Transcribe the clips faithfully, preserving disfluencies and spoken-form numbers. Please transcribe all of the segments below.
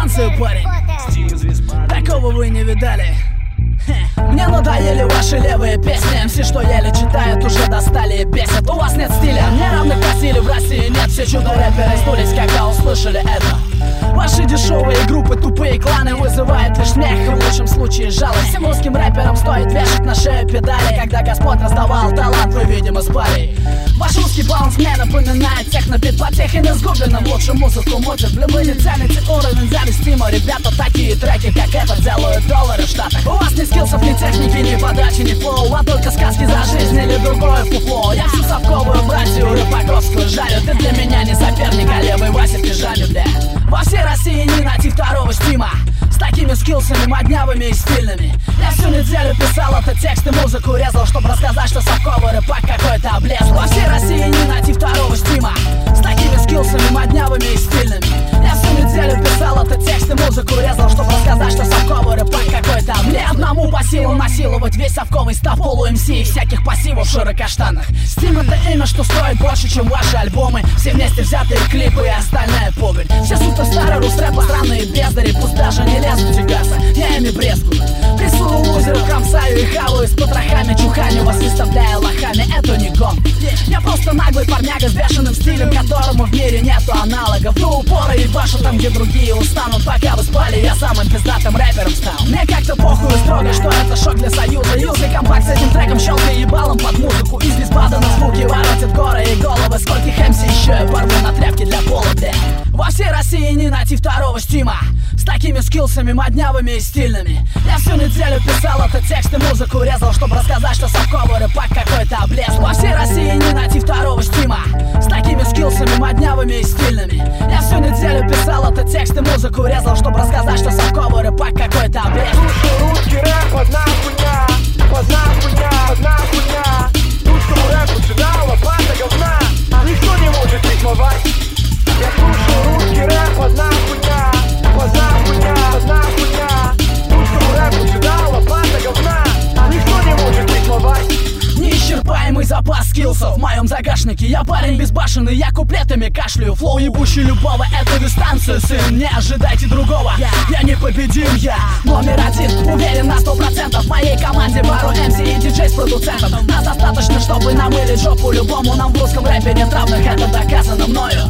станцию, парень. Такого вы не видали. Мне надоели ваши левые песни. МС, что еле читают, уже достали и бесят. У вас нет стиля, неравных по силе в России нет. Все чудо-рэперы сдулись, когда услышали это. Ваши дешевые группы, тупые кланы вызывают лишь смех и в лучшем случае жалость. Всем русским рэперам стоит вешать на шею педали. Когда Господь раздавал талант, вы, видимо, спали. Ваш русский баланс мне напоминает технобит. Потехин изгубленным лучше музыку мутит. Блин, вы не цените уровень завистимо. Ребята, такие треки, как этот, делают доллары в Штатах. У вас ни скиллсов, ни техники, ни подачи, ни флоу, а только сказки за жизнь или другое фуфло. Я всю совковую братью рыбаковскую жарю. Ты для меня не соперник, а левый Вася в пижаме, бля. Во всей России не найти второго стима с такими скиллсами моднявыми и стильными. Я всю неделю писал этот текст и музыку резал, чтобы рассказать, что совковый рэпак какой-то облез. Во всей России не найти второго стима с такими скиллсами моднявыми и стильными. Я всю неделю писал этот текст и музыку резал, чтобы рассказать, что совковый рэпак какой-то облез. Одному по силам насиловать весь совковый став полу МС и всяких пассивов широкоштанных. Steam — это имя, что стоит больше, чем ваши альбомы. Все вместе взятые клипы и остальная погонь. Все суперстары рус-рэпа, странные бездари, пусть даже не лезут тягаться, я ими брезгую. Рисую лузеров, кромсаю и хаваю с потрохами, чуханю вас, выставляя лохами, это не гон. Я просто наглый парняга с бешеным стилем, которому в мире нету аналогов. До упора ебашу там, где другие устанут. Пока вы спали, я самым пиздатым рэпером стал. Мне как-то похуй строго, что это шок для союза. Юзай компакт с этим треком, щелкай ебалом под музыку. Из визбада на звуки воротит горы и головы. Скольких МС еще я порву на тряпки для пола, бля. Во всей России не найти второго стима с такими скиллсами моднявыми и стильными. Я всю неделю писал этот текст и музыку резал, чтобы рассказать, что совковый рэпак какой-то облез. Во всей России не найти второго стима с такими скиллсами моднявыми и стильными. Я всю неделю писал этот текст и музыку резал, чтобы рассказать, что совковый рэпак какой-то облез. Русский рэп одна хуйня, одна хуйня, одна хуйня. Русскому рэпу сюда лопата говна, никто не может рифмовать. Я слушаю русский рэп одна хуйня, одна хуйня, одна хуйня. Русскому рэпу сюда лопата говна, никто не может рифмовать. Неисчерпаемый запас скиллсов в моем загашнике. Я парень безбашенный, я куплетами кашляю. Флоу ебущий любого, это дистанцию, сын. Не ожидайте другого, я непобедим, я номер один. Уверен на сто процентов, в моей команде пару МС и диджей с продуцентом. Нас достаточно, чтобы намылить жопу любому. Нам в русском рэпе нет равных, это доказано мною.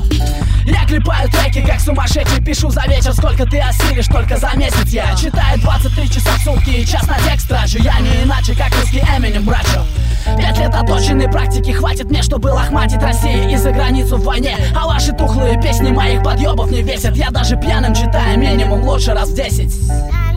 Я клепаю треки, как сумасшедший, пишу за вечер, сколько ты осилишь, только за месяц. Я читаю двадцать три часа в сутки и час на текст трачу. Я не иначе, как русский Эминем, брачу. Пять лет оточенной практики хватит мне, чтобы лохматить Россию и за границу в войне. А ваши тухлые песни моих подъебов не весят. Я даже пьяным читаю минимум лучше раз в десять.